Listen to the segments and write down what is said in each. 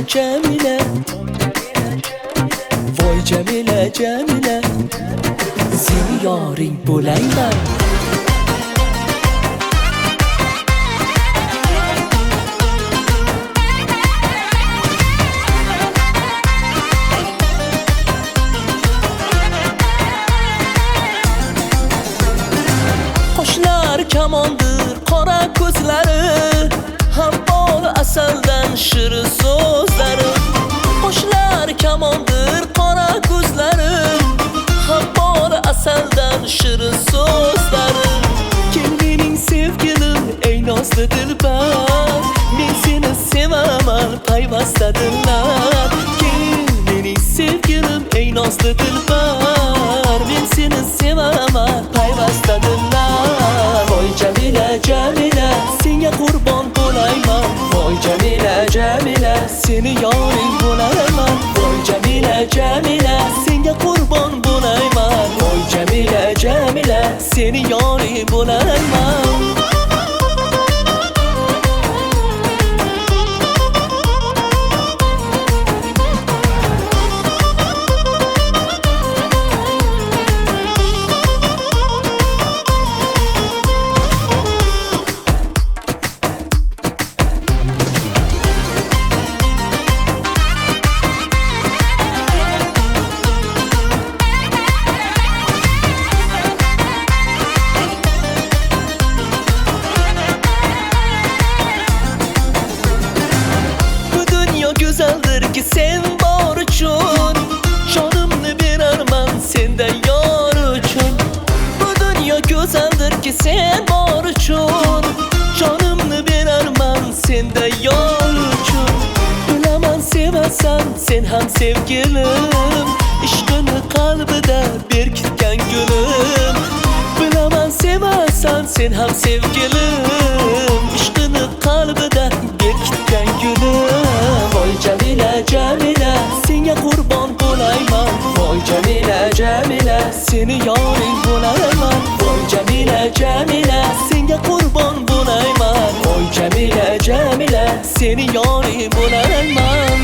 Cemile, voy Cemile, Cemile, seni yoring bo'layman. Qo'shlar kamondir qora ko'zlari, habbol asaldan shirin so'zlari. Qo'shlar kamondir qora ko'zlari, habbol asaldan shirin so'zlari. Kel mening sevgilim ey nozli dilbar, men seni sevaman payvasta dillar. Kel mening sevgilim ey nozli dilbar, men seni sevaman payvasta dillar. Voy Cemile, Cemile, senga qurbon bo'layman. Voy Cemile, Cemile, seni yoring bo'layman. Voy Cemile, Cemile, senga qurbon bo'layman. Voy Cemile, Cemile, seni yoring bo'layman. Güzeldir ki sen bor uchun, canımni berarman senden yor uchun. Bu dünya güzeldir ki sen bor uchun, canımni berarman senden yor uchun. Bilaman sevasan sen ham sevgilim, ishqini qalbida berkitgan gulim. Bilaman sevasan sen ham sevgilim, ishqini qalbida berkitgan gulim. Voy Cemile, Cemile, senga qurbon bo'layman. Voy Cemile, Cemile, seni yoring bo'layman. Voy Cemile, Cemile, senga qurbon bo'layman. Voy Cemile, Cemile, seni yoring bo'layman.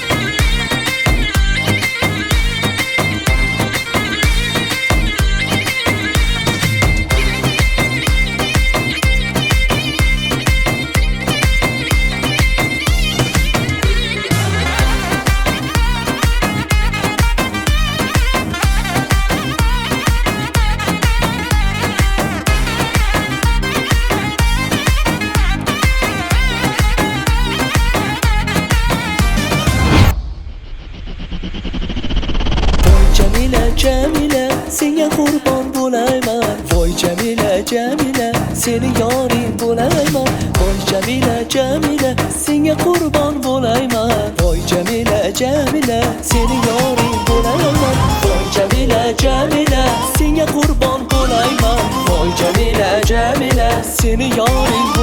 Cemile, Cemile, senga qurbon bo'layman. Voy Cemile, Cemile, seni yoring bo'layman. Voy Cemile, Cemile, senga qurbon bo'layman. Voy Cemile, Cemile, seni yoring bo'layman. Voy Cemile, Cemile, senga qurbon bo'layman. Voy Cemile, Cemile, seni yoring